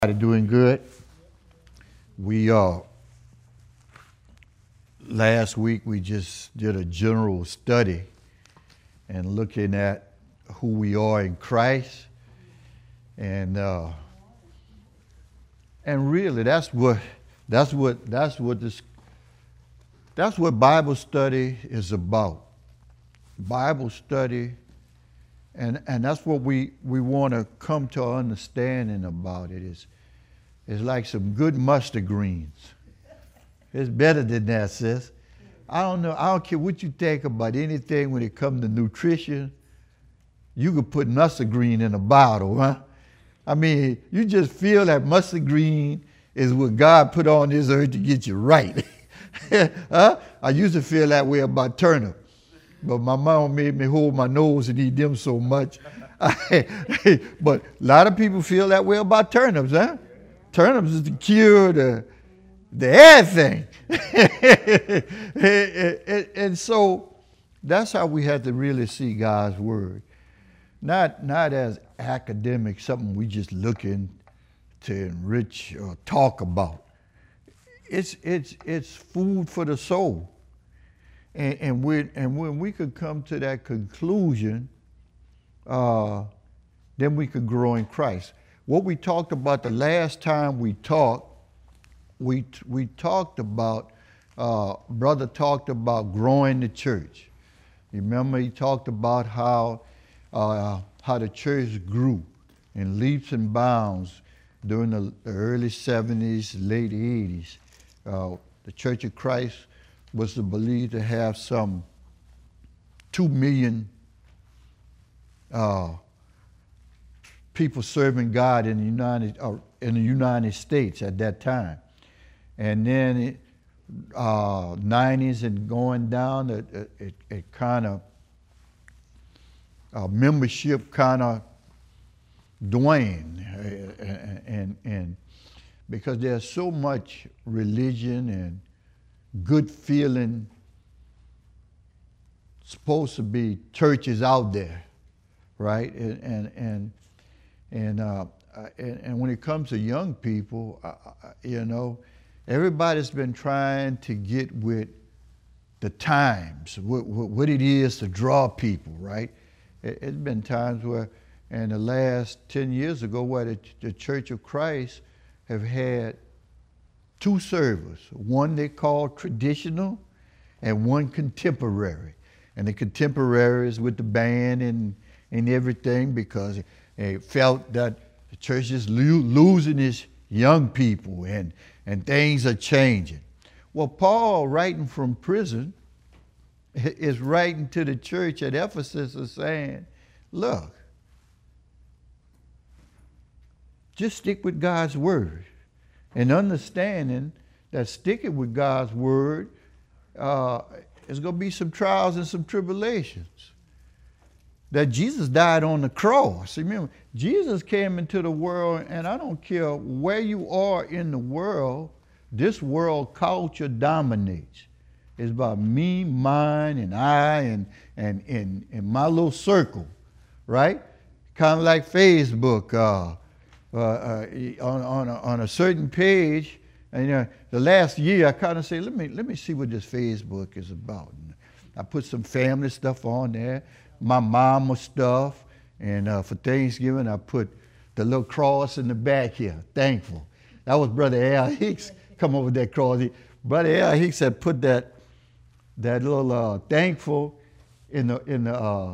Doing good. We last week we just did a general study and looking at who we are in Christ, and really that's what Bible study is about. Bible study, and that's what we want to come to an understanding about it. It's like some good mustard greens. It's better than that, sis. I don't know. I don't care what you think about anything when it comes to nutrition. You could put mustard green in a bottle, huh? I mean, you just feel that mustard green is what God put on this earth to get you right. Huh? I used to feel that way about turnip, but my mom made me hold my nose and eat them so much. But a lot of people feel that way about turnips, huh? Turnips is the cure to everything. And so that's how we have to really see God's word. Not as academic, something we just looking to enrich or talk about. It's food for the soul. And when we could come to that conclusion, then we could grow in Christ. What we talked about the last time we talked, we talked about, brother talked about growing the church. You remember he talked about how the church grew in leaps and bounds during the early 70s, late 80s. The Church of Christ was believed to have some 2 million people serving God in the United States at that time. And then 90s and going down, it kind of membership kind of waned, and because there's so much religion and good feeling supposed to be churches out there, right? And when it comes to young people, everybody's been trying to get with the times, what it is to draw people, right? It's been times where, in the last 10 years ago, where the Church of Christ have had two services, one they call traditional and one contemporary. And the contemporary is with the band and everything, because they felt that the church is losing its young people and things are changing. Well, Paul, writing from prison, is writing to the church at Ephesus and saying, look, just stick with God's word, and understanding that sticking with God's word is going to be some trials and some tribulations. That Jesus died on the cross. Remember, Jesus came into the world, and I don't care where you are in the world, this world culture dominates. It's about me, mine, and I, and my little circle, right? Kind of like Facebook. On a certain page, and the last year I kind of say, let me see what this Facebook is about. And I put some family stuff on there, my mama stuff, and for Thanksgiving I put the little cross in the back here, thankful. That was Brother Al Hicks come over with that cross. Brother Al Hicks had put that little thankful in the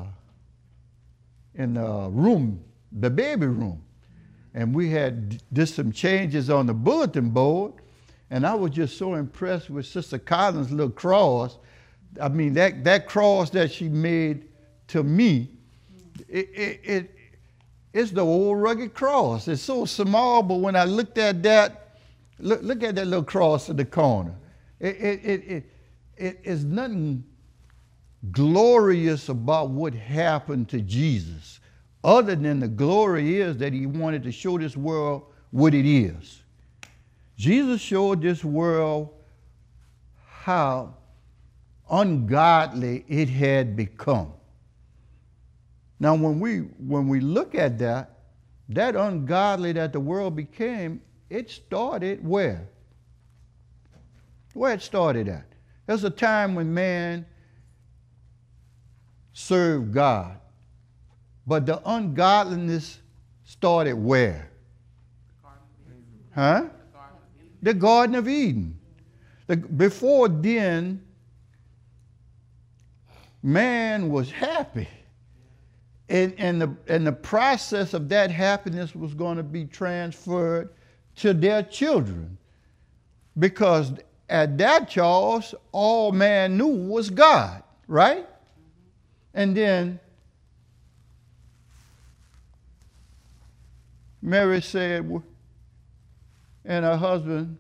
room, the baby room. And we did some changes on the bulletin board, and I was just so impressed with Sister Collins' little cross. I mean, that cross that she made to me, it's the old rugged cross. It's so small, but when I looked at that, look at that little cross in the corner. It is nothing glorious about what happened to Jesus, other than the glory is that he wanted to show this world what it is. Jesus showed this world how ungodly it had become. Now, when we look at that, that ungodly that the world became, it started where? Where it started at. There's a time when man served God. But the ungodliness started where? Huh? The Garden of Eden. Before then, man was happy. And the process of that happiness was going to be transferred to their children. Because at that, Charles, all man knew was God, right? And then Mary said, and her husband,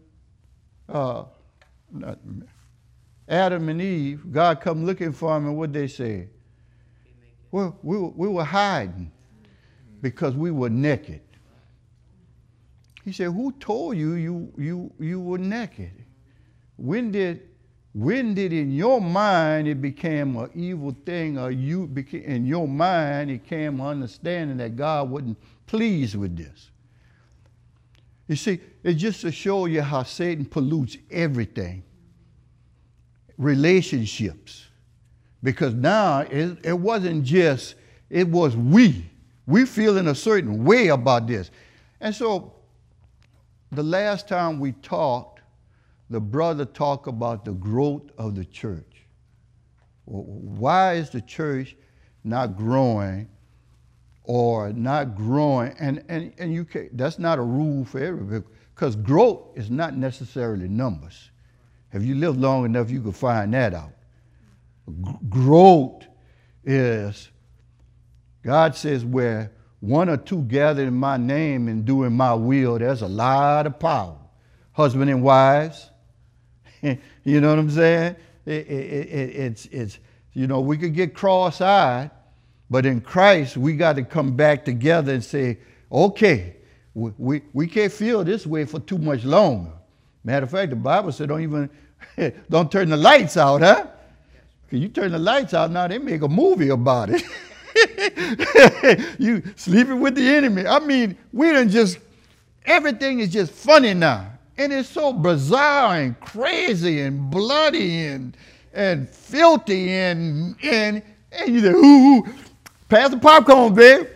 Adam and Eve, God come looking for them, and what they said? Well, we were hiding because we were naked. He said, who told you were naked? When did in your mind it became an evil thing, or in your mind it came an understanding that God wasn't pleased with this? You see, it's just to show you how Satan pollutes everything. Relationships. Because now it wasn't just, it was we. We feel in a certain way about this. And so the last time we talked, the brother talked about the growth of the church. Why is the church not growing or not growing? And you can, that's not a rule for everybody, because growth is not necessarily numbers. If you live long enough, you can find that out. Growth is, God says, where one or two gather in my name and doing my will, there's a lot of power. Husband and wives, you know what I'm saying? It's you know, we could get cross-eyed, but in Christ, we got to come back together and say, okay, we can't feel this way for too much longer. Matter of fact, the Bible said don't turn the lights out, huh? Because you turn the lights out, now they make a movie about it. You sleeping with the enemy. I mean, everything is just funny now. And it's so bizarre and crazy and bloody and filthy and you say, ooh, pass the popcorn, babe.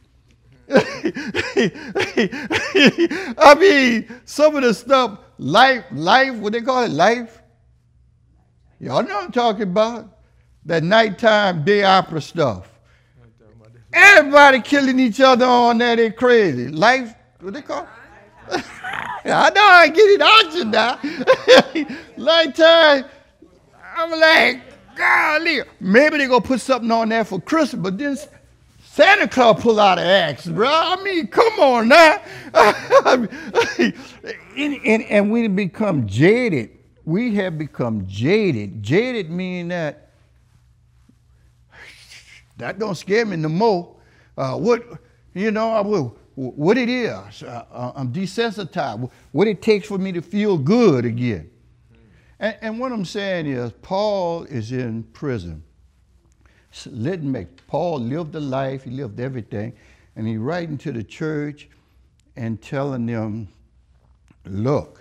I mean, some of the stuff, life, what they call it, life? Y'all know what I'm talking about. That nighttime day opera stuff. Everybody killing each other on that, they crazy. Life, what they call it? I know I get it out you now. Nighttime, I'm like, golly. Maybe they gonna put something on there for Christmas, but then Santa Claus pull out an axe, bro. I mean, come on now. And we become jaded. We have become jaded. Jaded meaning that don't scare me no more. What it is. I'm desensitized. What it takes for me to feel good again. And what I'm saying is, Paul is in prison. Paul lived the life, he lived everything, and he's writing to the church and telling them, look,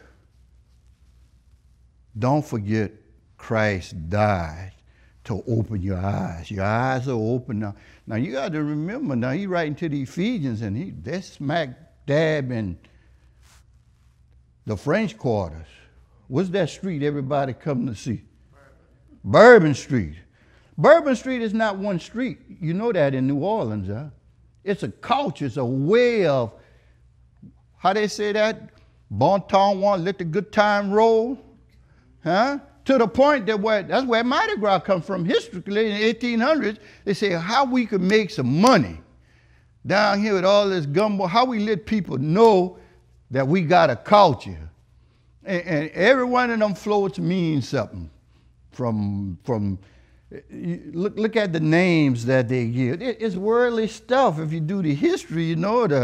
don't forget Christ died to open your eyes. Your eyes are open now. Now you got to remember, now he's writing to the Ephesians, and they're smack dab in the French quarters. What's that street everybody come to see? Bourbon Street. Bourbon Street is not one street. You know that in New Orleans, huh? It's a culture, it's a way of, how they say that? Bon temps, want let the good time roll, huh? To the point that that's where Mardi Gras comes from. Historically, in the 1800s, they say how we could make some money down here with all this gumbo, how we let people know that we got a culture. And every one of them floats means something. Look at the names that they give. It's worldly stuff. If you do the history, you know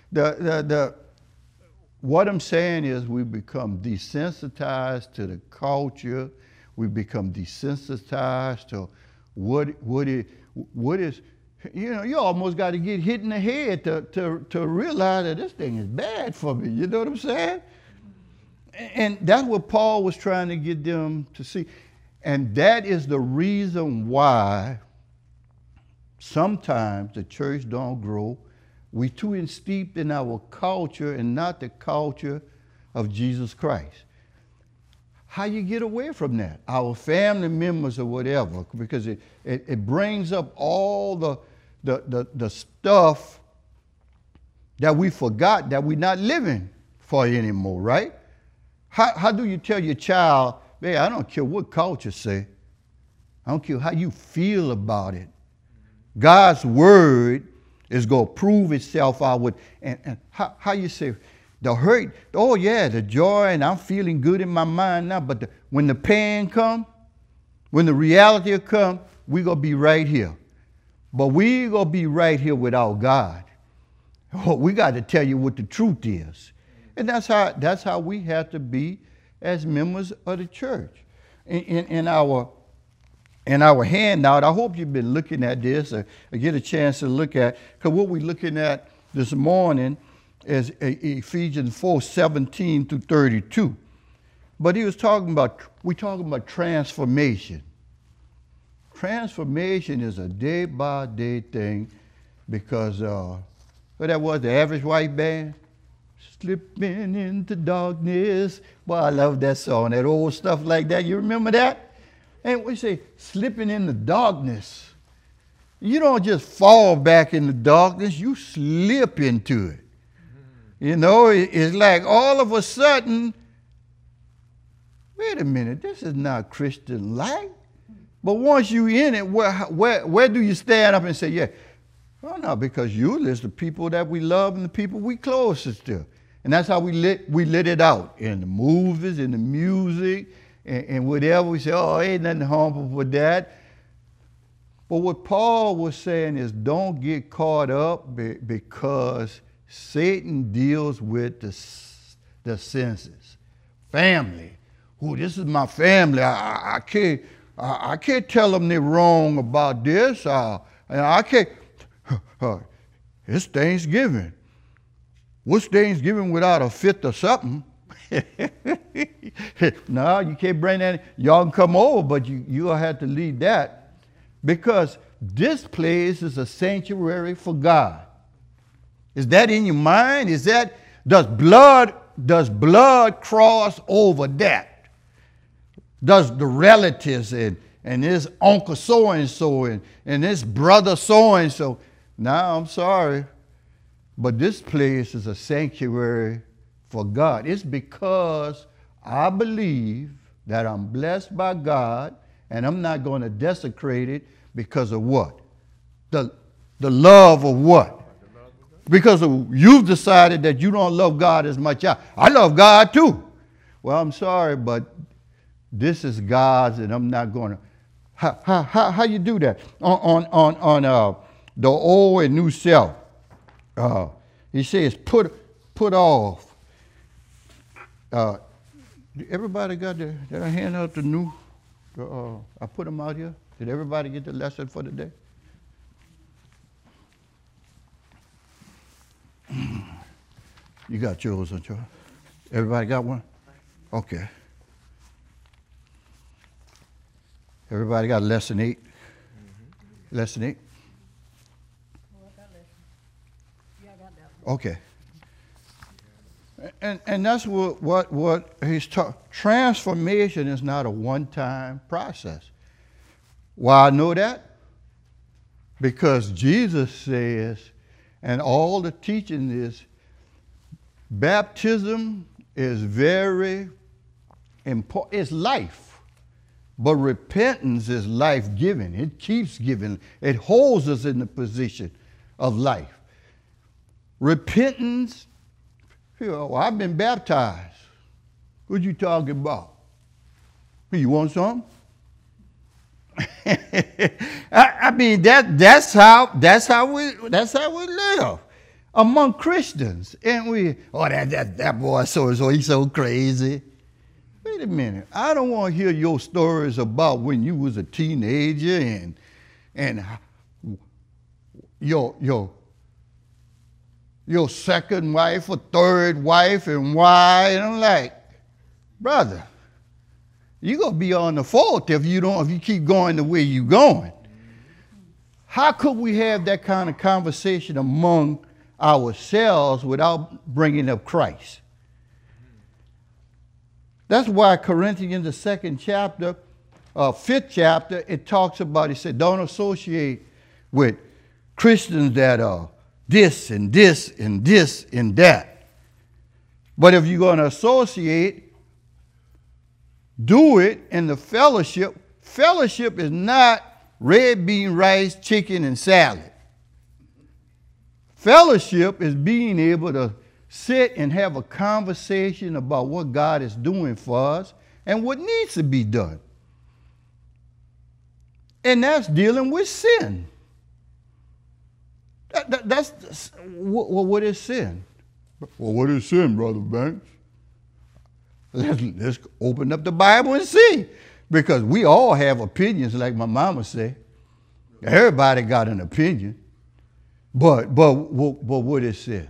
what I'm saying is we become desensitized to the culture. We become desensitized to what is You know, you almost got to get hit in the head to realize that this thing is bad for me. You know what I'm saying? And that's what Paul was trying to get them to see. And that is the reason why sometimes the church don't grow. We too steeped in our culture and not the culture of Jesus Christ. How you get away from that? Our family members or whatever, because it brings up all the stuff that we forgot that we're not living for anymore, right? How do you tell your child, hey, I don't care what culture say. I don't care how you feel about it. God's word is going to prove itself out with, and how you say, the hurt, oh yeah, the joy, and I'm feeling good in my mind now, but when the pain come, when the reality come, we're going to be right here. But we going to be right here without God. Oh, we got to tell you what the truth is. And that's how we have to be as members of the church. In our handout, I hope you've been looking at this or get a chance to look at, because what we're looking at this morning is Ephesians 4:17 through 32. But we're talking about transformation. Transformation is a day-by-day thing because, what that was, the Average White Band? Slipping into darkness. Boy, I love that song, that old stuff like that. You remember that? And we say, slipping into darkness. You don't just fall back in the darkness, you slip into it. You know, it's like all of a sudden, wait a minute, this is not Christian life. But once you're in it, where do you stand up and say, yeah, well, no, because you list the people that we love and the people we closest to. And that's how we lit it out in the movies, in the music, and whatever. We say, oh, ain't nothing harmful with that. But what Paul was saying is don't get caught up because Satan deals with the senses. Family. Ooh, this is my family. I can't tell them they're wrong about this. I can't. It's Thanksgiving. What's Thanksgiving without a fifth or something? No, you can't bring that. Y'all can come over, but you'll have to leave that because this place is a sanctuary for God. Is that in your mind? Does blood cross over that? Does the relatives and this uncle so-and-so and this brother so-and-so? Now, I'm sorry, but this place is a sanctuary for God. It's because I believe that I'm blessed by God and I'm not going to desecrate it because of what? The love of what? Because you've decided that you don't love God as much. I love God too. Well, I'm sorry, but this is God's and I'm not going to. How you do that? On the old and new self. He says put off. Everybody got did I hand out the new? I put them out here. Did everybody get the lesson for the day? You got yours, don't you? Everybody got one? Okay. Everybody got lesson 8? Mm-hmm. Lesson 8? Oh, I got lesson. Yeah, I got that one. Okay. And that's what he's talking. Transformation is not a one-time process. Why I know that? Because Jesus says, and all the teaching is, baptism is very important. It's life. But repentance is life-giving. It keeps giving. It holds us in the position of life. Repentance, I've been baptized. What you talking about? You want some? I mean that's how we live among Christians, and we that boy so he's so crazy. Wait a minute, I don't want to hear your stories about when you was a teenager and your second wife or third wife and why. And I'm like, brother, you're going to be on the fourth if you keep going the way you're going. How could we have that kind of conversation among ourselves without bringing up Christ? That's why Corinthians, the second chapter, fifth chapter, it talks about, it said, don't associate with Christians that are this and this and this and that. But if you're going to associate, do it in the fellowship. Fellowship is not red bean, rice, chicken, and salad. Fellowship is being able to sit and have a conversation about what God is doing for us and what needs to be done. And that's dealing with sin. That's what is sin? Well, what is sin, Brother Banks? Let's open up the Bible and see. Because we all have opinions, like my mama say. Everybody got an opinion. But what is sin?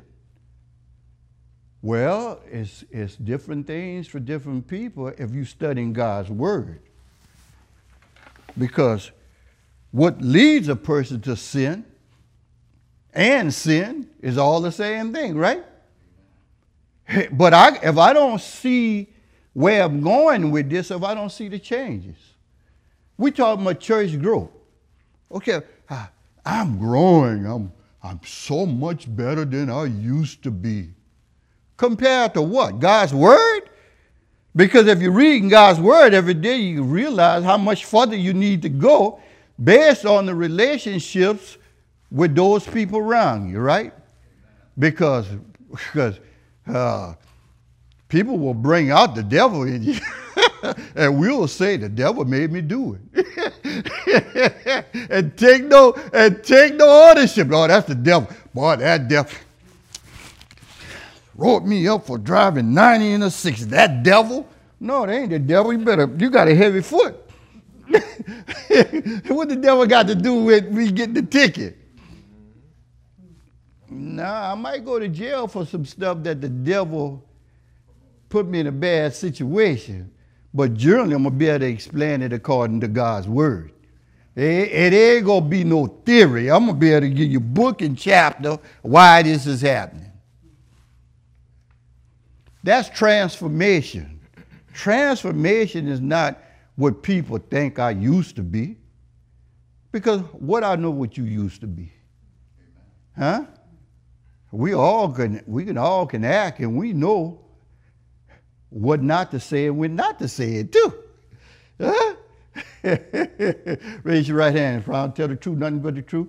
Well, it's different things for different people if you're studying God's word. Because what leads a person to sin and sin is all the same thing, right? But if I don't see where I'm going with this, if I don't see the changes. We talk about church growth. Okay, I'm growing. I'm so much better than I used to be. Compared to what? God's word? Because if you're reading God's word every day, you realize how much further you need to go based on the relationships with those people around you, right? Because people will bring out the devil in you. And we'll say the devil made me do it. and take no ownership. Oh, that's the devil. Boy, that devil wrote me up for driving 90 in a 60. That devil? No, it ain't the devil. You got a heavy foot. What the devil got to do with me getting the ticket? Nah, I might go to jail for some stuff that the devil put me in a bad situation. But generally, I'm going to be able to explain it according to God's word. It ain't going to be no theory. I'm going to be able to give you book and chapter why this is happening. That's transformation. Transformation is not what people think I used to be. Because what I know what you used to be. Huh? We all can act, and we know what not to say and when not to say it too. Huh? Raise your right hand. Proud to tell the truth, nothing but the truth.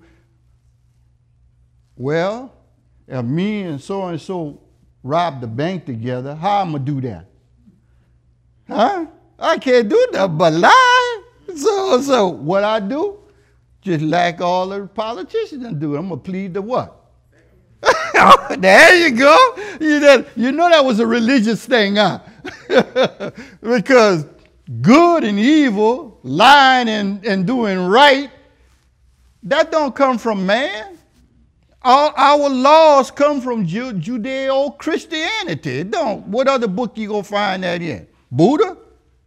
Well, if me and so rob the bank together, how am I going to do that? Huh? I can't do that but lie. So what I do? Just like all the politicians do. I'm going to plead the what? There you go. You know that was a religious thing, huh? Because good and evil, lying and doing right, that don't come from man. Our laws come from Judeo-Christianity. It don't. What other book you gonna find that in? Buddha?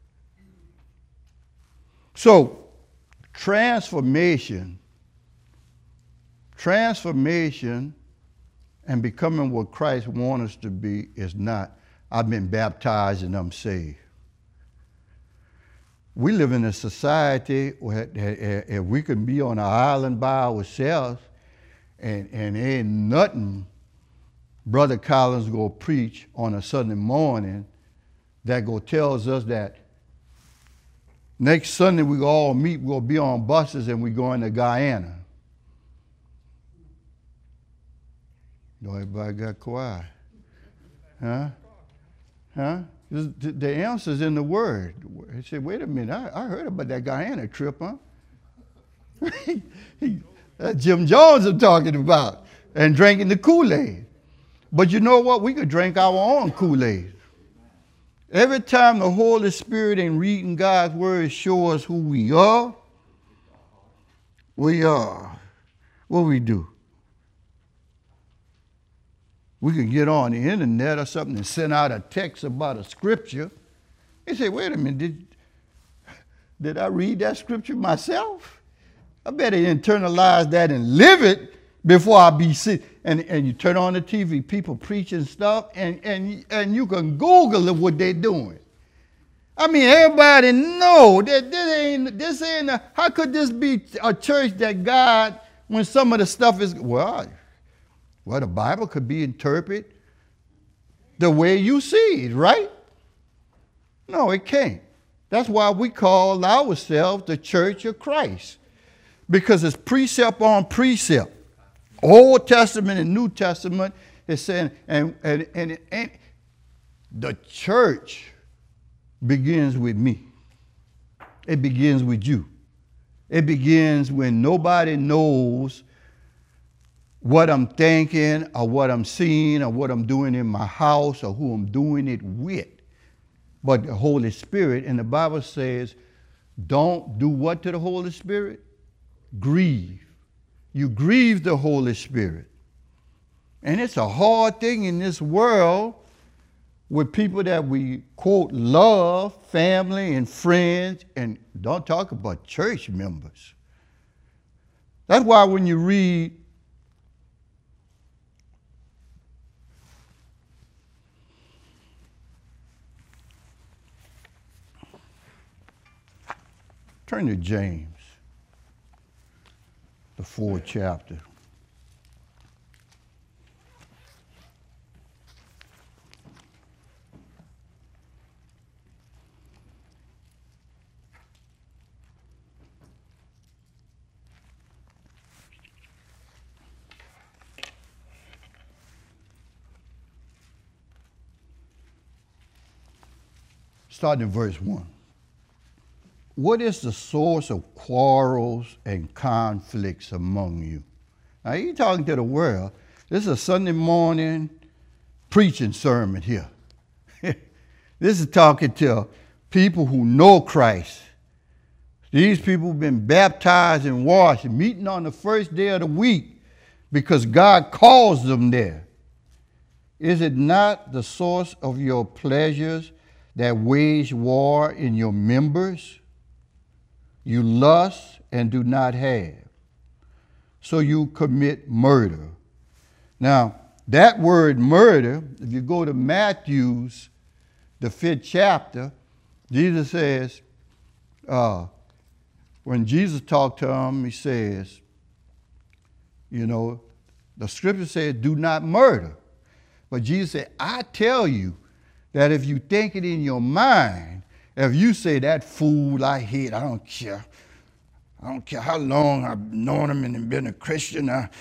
So, transformation and becoming what Christ wants us to be is not, I've been baptized and I'm saved. We live in a society where if we can be on an island by ourselves and ain't nothing Brother Collins go preach on a Sunday morning that go tells us that next Sunday we all meet, we'll be on buses and we going to Guyana. Everybody got quiet. Huh? The answer's in the word. He said, wait a minute, I heard about that Guyana trip, huh? That's Jim Jones I'm talking about, and drinking the Kool-Aid. But you know what? We could drink our own Kool-Aid. Every time the Holy Spirit in reading God's word show us who we are, what we do? We can get on the internet or something and send out a text about a scripture. He said, wait a minute, did I read that scripture myself? I better internalize that and live it before I be sick. And you turn on the TV, people preaching stuff, and you can Google what they're doing. I mean, everybody know that this ain't how could this be a church that God, when some of the stuff is, well, the Bible could be interpreted the way you see it, right? No, it can't. That's why we call ourselves the Church of Christ, because it's precept on precept. Old Testament and New Testament is saying, and the church begins with me. It begins with you. It begins when nobody knows what I'm thinking or what I'm seeing or what I'm doing in my house or who I'm doing it with, but the Holy Spirit. And the Bible says, don't do what to the Holy Spirit? Grieve. You grieve the Holy Spirit. And it's a hard thing in this world with people that we, quote, love, family and friends, and don't talk about church members. That's why when you read turn to James, the 4th chapter. Starting in verse 1. What is the source of quarrels and conflicts among you? Now, you're talking to the world. This is a Sunday morning preaching sermon here. This is talking to people who know Christ. These people have been baptized and washed, meeting on the first day of the week because God calls them there. Is it not the source of your pleasures that wage war in your members? You lust and do not have, so you commit murder. Now, that word murder, if you go to Matthew's, the 5th chapter, Jesus says, when Jesus talked to him, he says, the scripture says, do not murder. But Jesus said, I tell you that if you think it in your mind, if you say that fool I hate, I don't care. I don't care how long I've known him and been a Christian.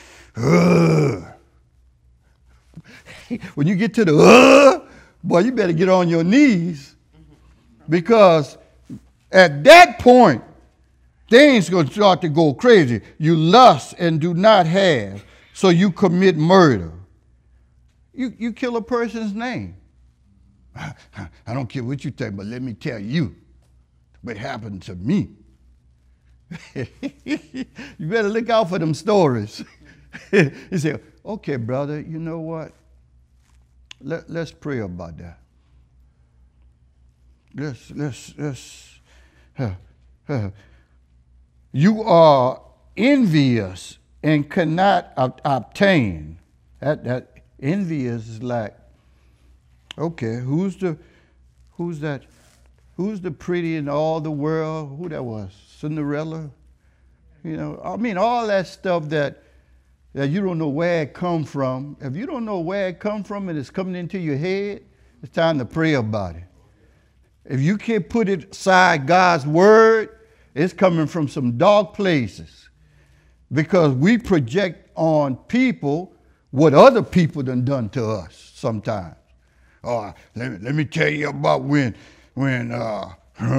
When you get to the boy, you better get on your knees, because at that point, things going to start to go crazy. You lust and do not have, so you commit murder. You kill a person's name. I don't care what you think, but let me tell you what happened to me. You better look out for them stories. He said, okay, brother, you know what? Let's pray about that. You are envious and cannot obtain. That envious is like, okay, who's the pretty in all the world? Who that was? Cinderella? All that stuff that you don't know where it come from. If you don't know where it come from and it's coming into your head, it's time to pray about it. If you can't put it aside God's word, it's coming from some dark places, because we project on people what other people done to us sometimes. Oh, let me tell you about when I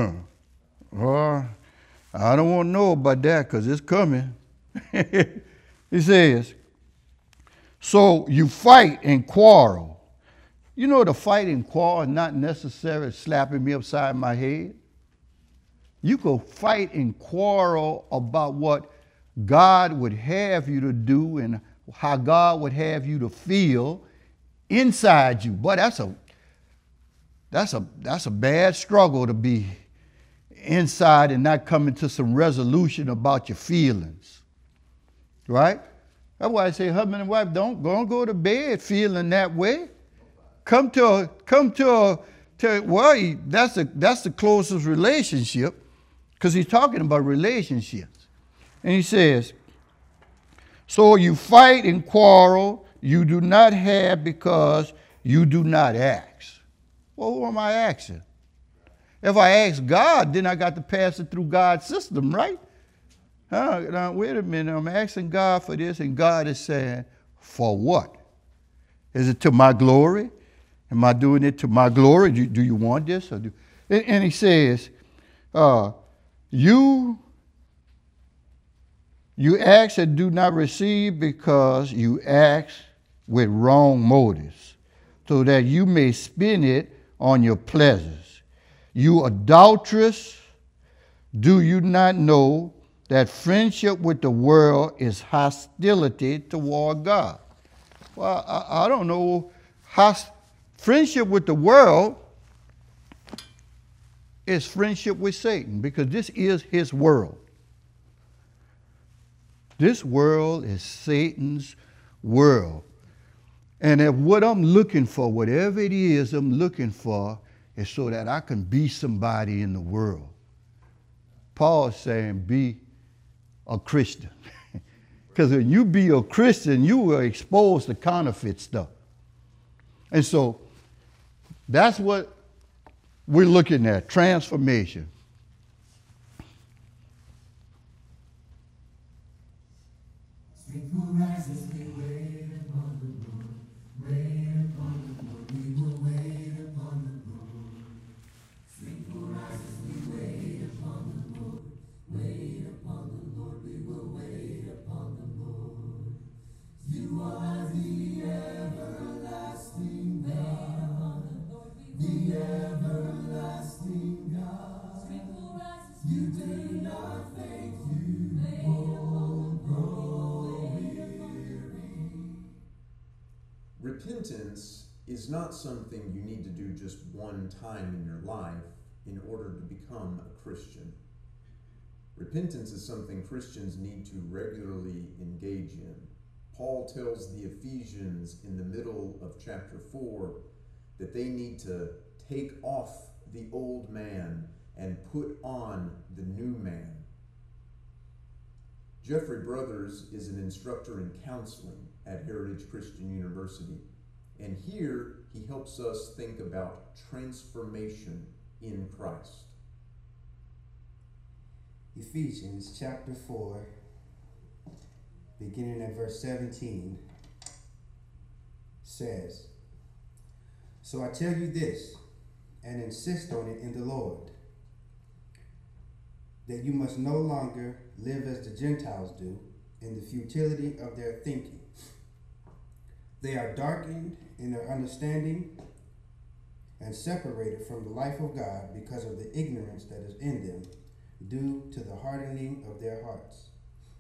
don't want to know about that because it's coming. He says, so you fight and quarrel. The fight and quarrel is not necessarily slapping me upside my head. You go fight and quarrel about what God would have you to do and how God would have you to feel inside you. Boy, that's a bad struggle to be inside and not coming to some resolution about your feelings. Right? That's why I say husband and wife, don't go to bed feeling that way. Come to that's the closest relationship, because he's talking about relationships. And he says, so you fight and quarrel, you do not have because you do not ask. Well, who am I asking? If I ask God, then I got to pass it through God's system, right? Now, wait a minute, I'm asking God for this, and God is saying, for what? Is it to my glory? Am I doing it to my glory? Do you want this? And he says, you ask and do not receive because you ask with wrong motives, so that you may spend it on your pleasures. You adulterous, do you not know that friendship with the world is hostility toward God? Well, I don't know. Friendship with the world is friendship with Satan, because this is his world. This world is Satan's world. And if what I'm looking for, whatever it is I'm looking for, is so that I can be somebody in the world. Paul's saying be a Christian. Because when you be a Christian, you will expose the counterfeit stuff. And so that's what we're looking at, transformation. Repentance is not something you need to do just one time in your life in order to become a Christian. Repentance is something Christians need to regularly engage in. Paul tells the Ephesians in the middle of chapter 4 that they need to take off the old man and put on the new man. Jeffrey Brothers is an instructor in counseling at Heritage Christian University, and here he helps us think about transformation in Christ. Ephesians chapter 4, beginning at verse 17, says, "So I tell you this, and insist on it in the Lord, that you must no longer live as the Gentiles do, in the futility of their thinking. They are darkened in their understanding and separated from the life of God because of the ignorance that is in them, due to the hardening of their hearts.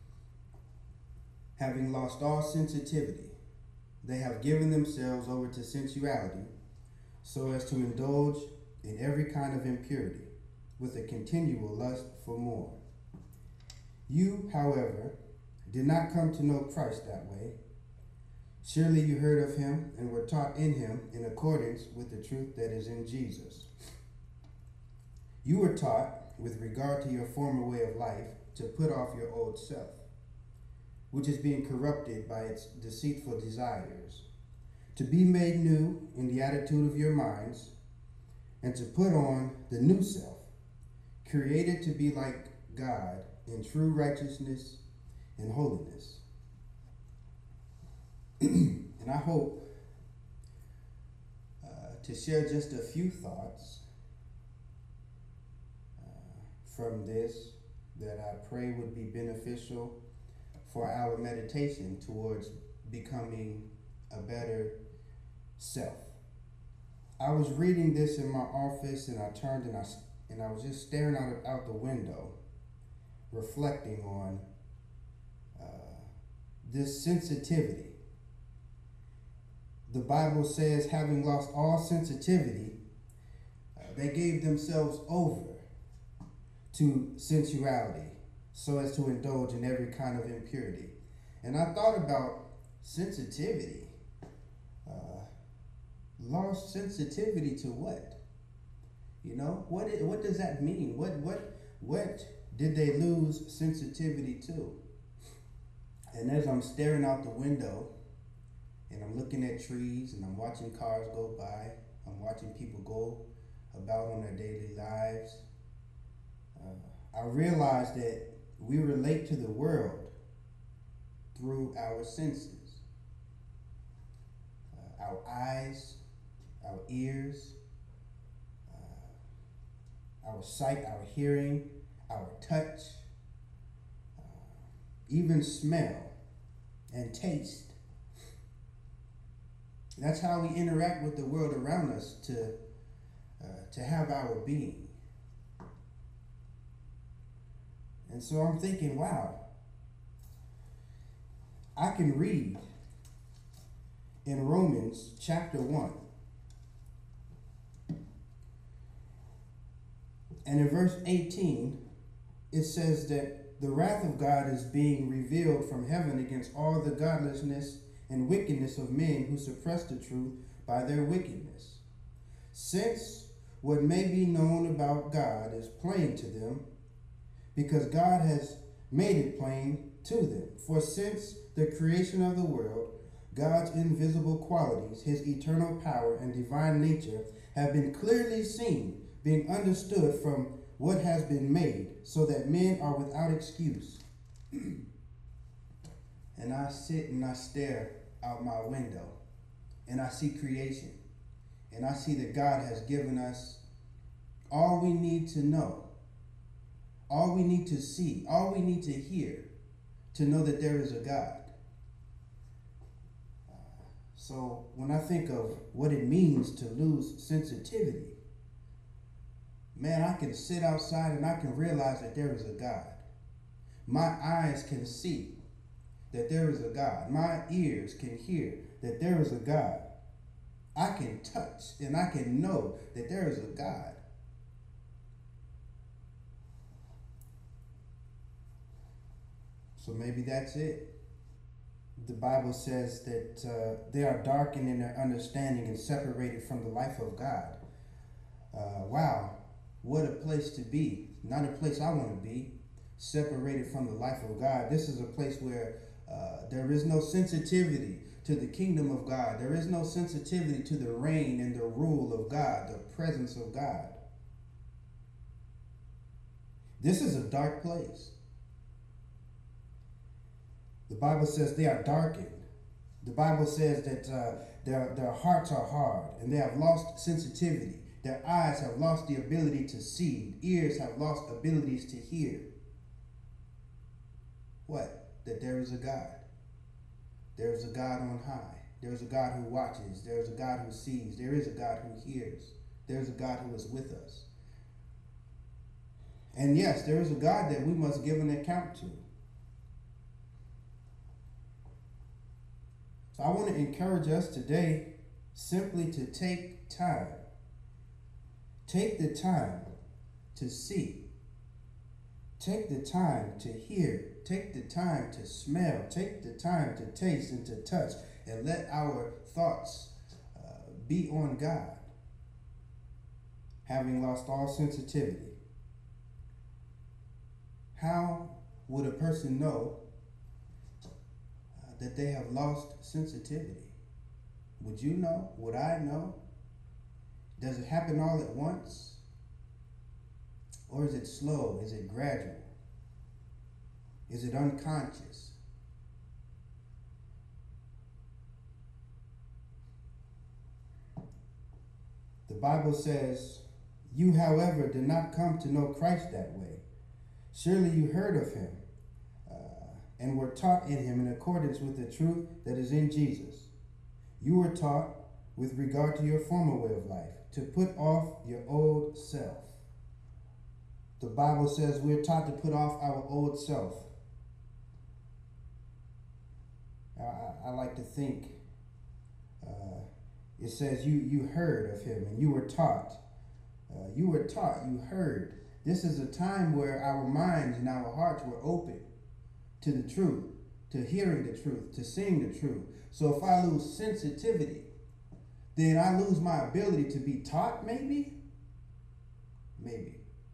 Having lost all sensitivity, they have given themselves over to sensuality, so as to indulge in every kind of impurity, with a continual lust for more. You, however, did not come to know Christ that way. Surely you heard of him and were taught in him in accordance with the truth that is in Jesus. You were taught, with regard to your former way of life, to put off your old self, which is being corrupted by its deceitful desires, to be made new in the attitude of your minds, and to put on the new self, created to be like God in true righteousness and holiness." And I hope to share just a few thoughts from this that I pray would be beneficial for our meditation towards becoming a better self. I was reading this in my office, and I turned and I was just staring out the window, reflecting on this sensitivity. the Bible says, having lost all sensitivity, they gave themselves over to sensuality so as to indulge in every kind of impurity. And I thought about sensitivity. Lost sensitivity to what? You know, what does that mean? What did they lose sensitivity to? And as I'm staring out the window and I'm looking at trees and I'm watching cars go by, I'm watching people go about on their daily lives, I realized that we relate to the world through our senses, our eyes, our ears, our sight, our hearing, our touch, even smell and taste. That's how we interact with the world around us to have our being. And so I'm thinking, wow, I can read in Romans chapter 1. And in verse 18, it says that the wrath of God is being revealed from heaven against all the godlessness and wickedness of men who suppress the truth by their wickedness. Since what may be known about God is plain to them, because God has made it plain to them. For since the creation of the world, God's invisible qualities, his eternal power and divine nature have been clearly seen, being understood from what has been made, so that men are without excuse. And I sit and I stare out my window, and I see creation, and I see that God has given us all we need to know, all we need to see, all we need to hear to know that there is a God. So when I think of what it means to lose sensitivity, man, I can sit outside and I can realize that there is a God. My eyes can see that there is a God. My ears can hear that there is a God. I can touch and I can know that there is a God. So maybe that's it. The Bible says that they are darkened in their understanding and separated from the life of God. Wow, what a place to be. Not a place I want to be, separated from the life of God. This is a place where there is no sensitivity to the kingdom of God. There is no sensitivity to the reign and the rule of God, the presence of God. This is a dark place. The Bible says they are darkened. The Bible says that their hearts are hard and they have lost sensitivity. Their eyes have lost the ability to see. Ears have lost abilities to hear. What? That there is a God. There is a God on high. There is a God who watches. There is a God who sees. There is a God who hears. There is a God who is with us. And yes, there is a God that we must give an account to. So I want to encourage us today simply to take time. Take the time to see. Take the time to hear. Take the time to smell. Take the time to taste and to touch. And let our thoughts be on God. Having lost all sensitivity. How would a person know that they have lost sensitivity? Would you know? Would I know? Does it happen all at once? Or is it slow? Is it gradual? Is it unconscious? The Bible says, "You, however, did not come to know Christ that way. Surely you heard of him and were taught in him in accordance with the truth that is in Jesus. You were taught with regard to your former way of life, to put off your old self." The Bible says we're taught to put off our old self. I like to think It says you heard of him and you were taught. You were taught, you heard. This is a time where our minds and our hearts were open to the truth, to hearing the truth, to seeing the truth. So if I lose sensitivity, then I lose my ability to be taught, maybe? Maybe.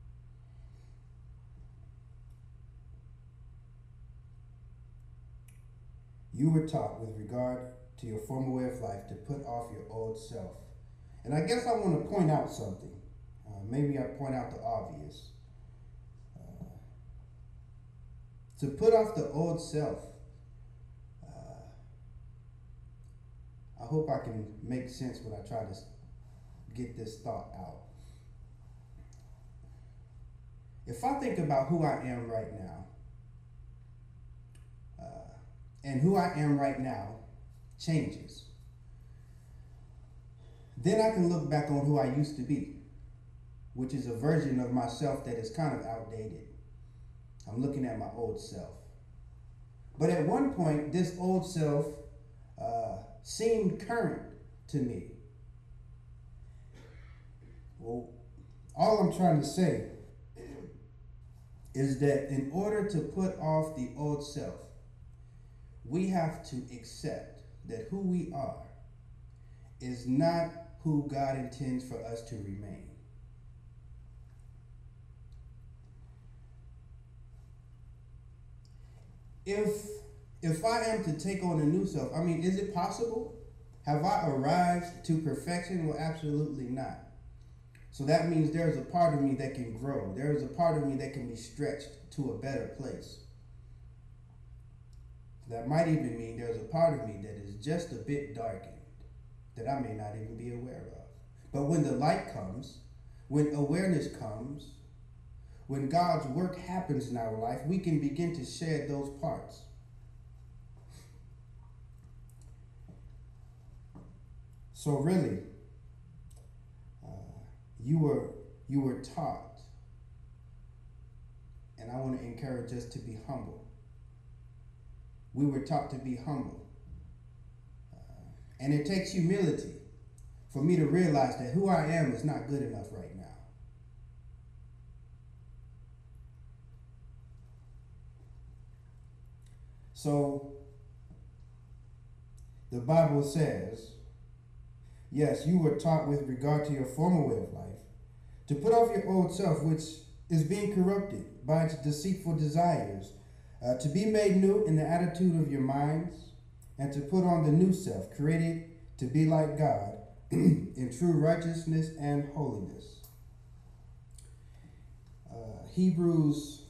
You were taught with regard to your former way of life to put off your old self. And I guess I want to point out something. Maybe I point out the obvious. To put off the old self. I hope I can make sense when I try to get this thought out. If I think about who I am right now, and who I am right now changes, then I can look back on who I used to be, which is a version of myself that is kind of outdated. I'm looking at my old self. But at one point, this old self seemed current to me. Well, all I'm trying to say is that in order to put off the old self, we have to accept that who we are is not who God intends for us to remain. If I am to take on a new self, I mean, is it possible? Have I arrived to perfection? Well, absolutely not. So that means there's a part of me that can grow. There's a part of me that can be stretched to a better place. That might even mean there's a part of me that is just a bit darkened, that I may not even be aware of. But when the light comes, when awareness comes, when God's work happens in our life, we can begin to shed those parts. So really, you were taught, and I want to encourage us to be humble. We were taught to be humble. And it takes humility for me to realize that who I am is not good enough right now. So, the Bible says, yes, you were taught with regard to your former way of life to put off your old self, which is being corrupted by its deceitful desires, to be made new in the attitude of your minds, and to put on the new self, created to be like God in true righteousness and holiness. Hebrews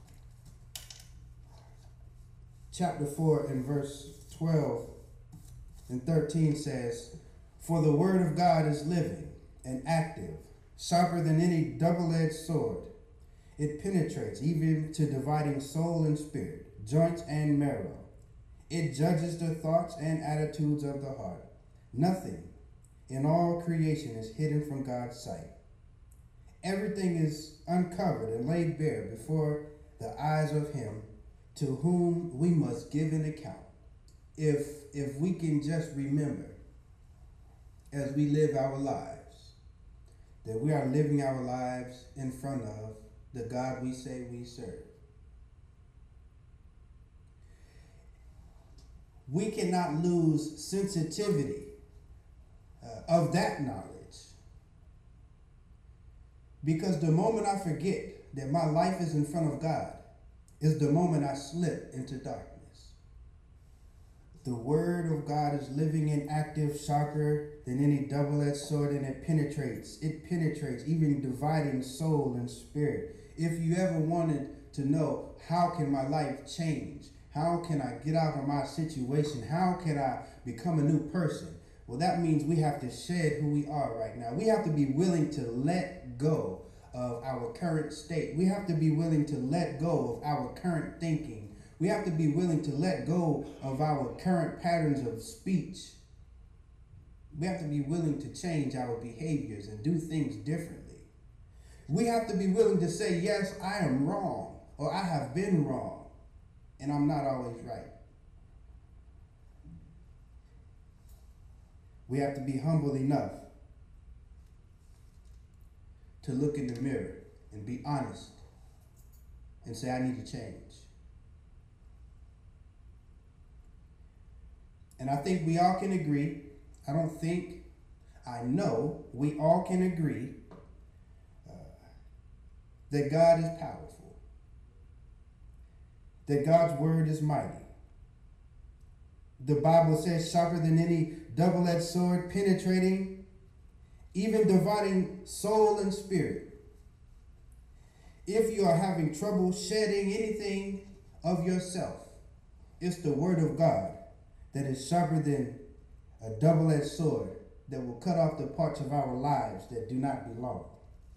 chapter 4 and verse 12 and 13 says, "For the word of God is living and active, sharper than any double-edged sword. It penetrates even to dividing soul and spirit, joints and marrow. It judges the thoughts and attitudes of the heart. Nothing in all creation is hidden from God's sight. Everything is uncovered and laid bare before the eyes of him to whom we must give an account." If we can just remember as we live our lives that we are living our lives in front of the God we say we serve. We cannot lose sensitivity of that knowledge, because the moment I forget that my life is in front of God is the moment I slip into darkness. The word of God is living and active, sharper than any double-edged sword, and it penetrates, even dividing soul and spirit. If you ever wanted to know, how can my life change? How can I get out of my situation? How can I become a new person? Well, that means we have to shed who we are right now. We have to be willing to let go of our current state. We have to be willing to let go of our current thinking. We have to be willing to let go of our current patterns of speech. We have to be willing to change our behaviors and do things differently. We have to be willing to say, yes, I am wrong, or I have been wrong, and I'm not always right. We have to be humble enough to look in the mirror and be honest and say, I need to change. And I think we all can agree, I know we all can agree that God is powerful, that God's word is mighty. The Bible says sharper than any double-edged sword, penetrating, even dividing soul and spirit. If you are having trouble shedding anything of yourself, it's the word of God that is sharper than a double-edged sword that will cut off the parts of our lives that do not belong.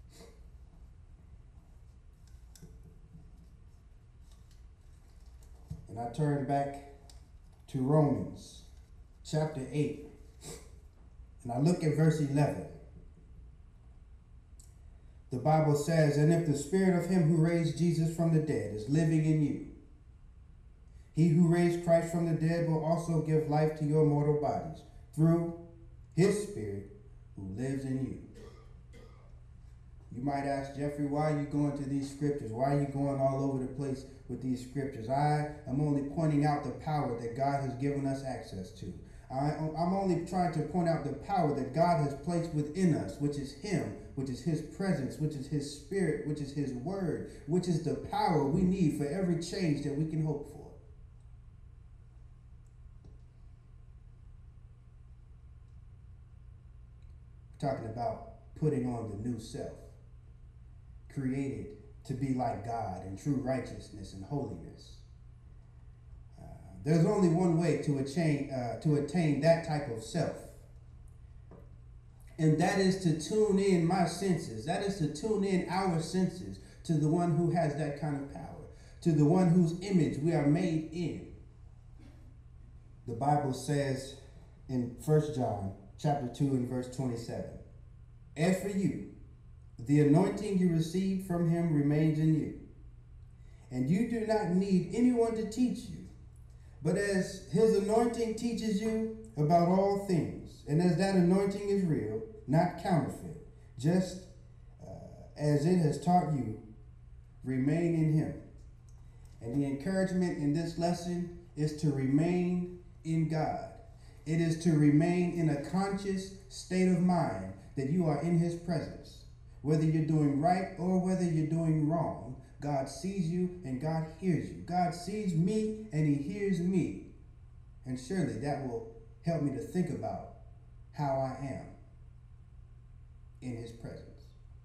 And I turn back to Romans chapter 8, and I look at verse 11. The Bible says, and if the spirit of him who raised Jesus from the dead is living in you, he who raised Christ from the dead will also give life to your mortal bodies through his spirit who lives in you. You might ask, Jeffrey, why are you going to these scriptures? Why are you going all over the place with these scriptures? I am only pointing out the power that God has given us access to. I'm only trying to point out the power that God has placed within us, which is him, which is his presence, which is his spirit, which is his word, which is the power we need for every change that we can hope for. We're talking about putting on the new self, created to be like God in true righteousness and holiness. There's only one way to attain that type of self. And that is to tune in my senses. That is to tune in our senses to the one who has that kind of power, to the one whose image we are made in. The Bible says in 1 John chapter 2 and verse 27, as for you, the anointing you received from him remains in you, and you do not need anyone to teach you. But as his anointing teaches you about all things, and as that anointing is real, not counterfeit, just as it has taught you, remain in him. And the encouragement in this lesson is to remain in God. It is to remain in a conscious state of mind that you are in his presence. Whether you're doing right or whether you're doing wrong, God sees you and God hears you. God sees me and he hears me. And surely that will help me to think about how I am in his presence.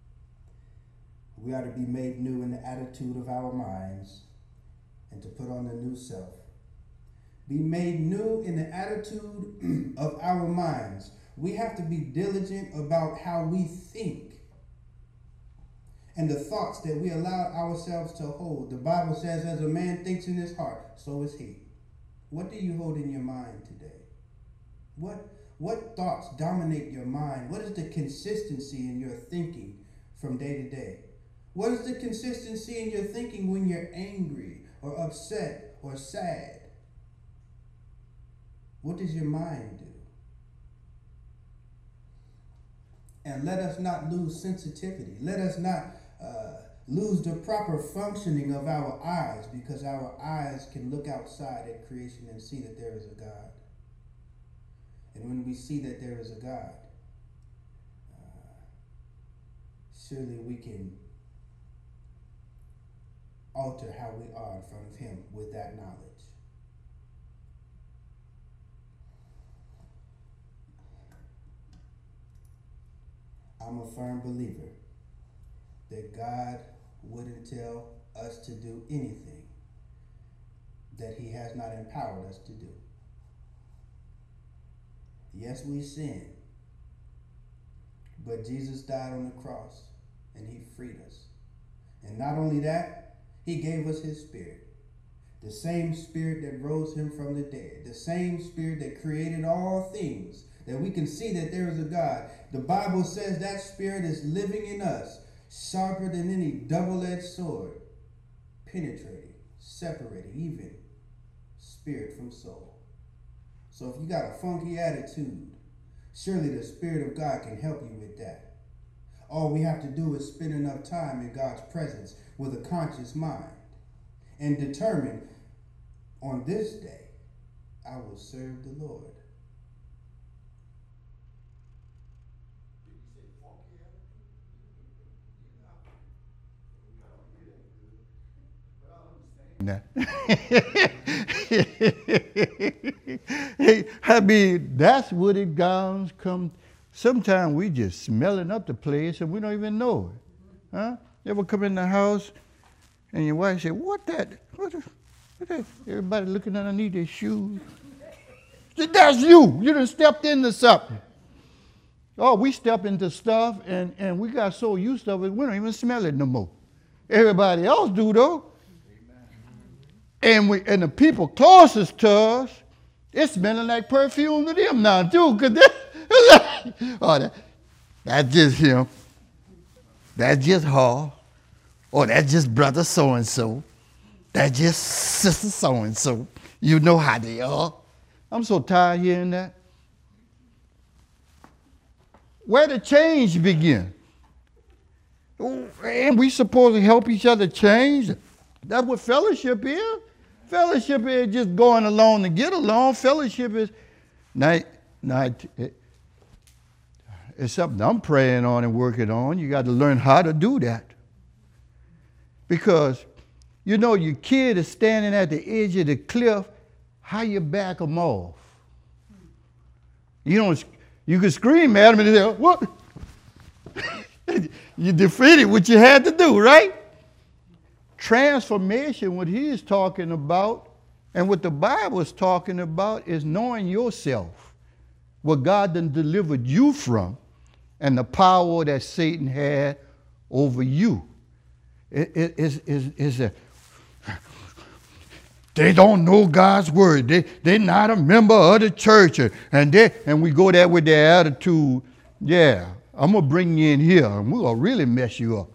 We are to be made new in the attitude of our minds and to put on the new self. Be made new in the attitude of our minds. We have to be diligent about how we think and the thoughts that we allow ourselves to hold. The Bible says, as a man thinks in his heart, so is he. What do you hold in your mind today? What thoughts dominate your mind? What is the consistency in your thinking from day to day? What is the consistency in your thinking when you're angry or upset or sad? What does your mind do? And let us not lose sensitivity. Let us not lose the proper functioning of our eyes, because our eyes can look outside at creation and see that there is a God. And when we see that there is a God, surely we can alter how we are in front of him with that knowledge. I'm a firm believer that God wouldn't tell us to do anything that he has not empowered us to do. Yes, we sin, but Jesus died on the cross and he freed us. And not only that, he gave us his spirit. The same spirit that rose him from the dead. The same spirit that created all things, that we can see that there is a God. The Bible says that spirit is living in us, sharper than any double-edged sword, penetrating, separating even spirit from soul. So if you got a funky attitude, Surely the Spirit of God can help you with that. All we have to do is spend enough time in God's presence with a conscious mind and determine, on this day, I will serve the Lord. I mean, that's what it come. Sometimes we just smelling up the place and we don't even know it. Huh? You ever come in the house and your wife say, what that? Everybody looking underneath their shoes. That's you. You done stepped into something. Oh, we step into stuff and we got so used to it, we don't even smell it no more. Everybody else do though. And the people closest to us, it's smelling like perfume to them now too. Cause that's just him. That's just her. Or that's just brother so and so. That's just sister so and so. You know how they are. I'm so tired of hearing that. Where the change begin? And we supposed to help each other change. That's what fellowship is. Fellowship is just going along to get along. Fellowship is it's something I'm praying on and working on. You got to learn how to do that. Because, you know, your kid is standing at the edge of the cliff, how you back them off? You can scream at them and say, what? You defeated what you had to do, right? Transformation, what he is talking about, and what the Bible is talking about, is knowing yourself, what God done delivered you from, and the power that Satan had over you. They don't know God's word. They're not a member of the church. And we go there with their attitude, yeah, I'm going to bring you in here, and we're going to really mess you up.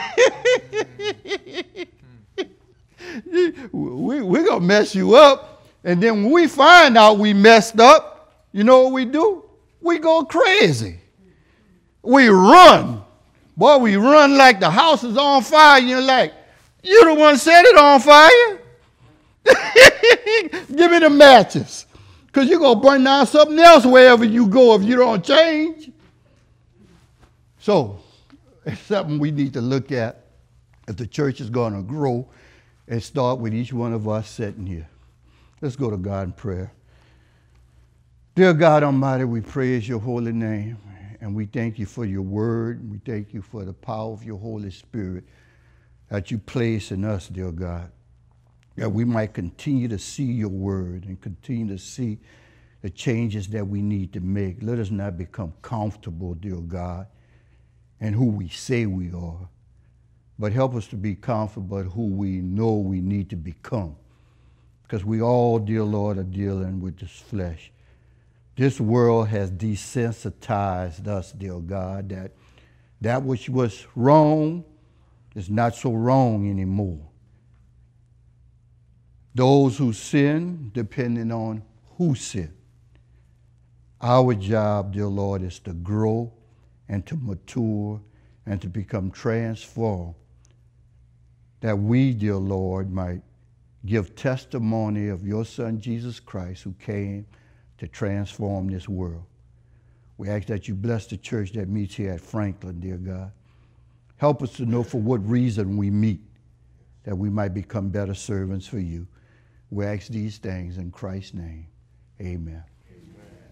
We're going to mess you up. And then when we find out we messed up, you know what we do? We go crazy. We run. Boy, we run like the house is on fire. You're like, you the one set it on fire. Give me the matches. Because you're going to burn down something else wherever you go if you don't change. So, it's something we need to look at if the church is going to grow, and start with each one of us sitting here. Let's go to God in prayer. Dear God Almighty, we praise your holy name, and we thank you for your word. We thank you for the power of your Holy Spirit that you place in us, dear God, that we might continue to see your word and continue to see the changes that we need to make. Let us not become comfortable, dear God, in who we say we are, but help us to be comfortable in who we know we need to become. Because we all, dear Lord, are dealing with this flesh. This world has desensitized us, dear God, that which was wrong is not so wrong anymore. Those who sin, depending on who sin. Our job, dear Lord, is to grow and to mature and to become transformed, that we, dear Lord, might give testimony of your Son, Jesus Christ, who came to transform this world. We ask that you bless the church that meets here at Franklin, dear God. Help us to know for what reason we meet, that we might become better servants for you. We ask these things in Christ's name. Amen.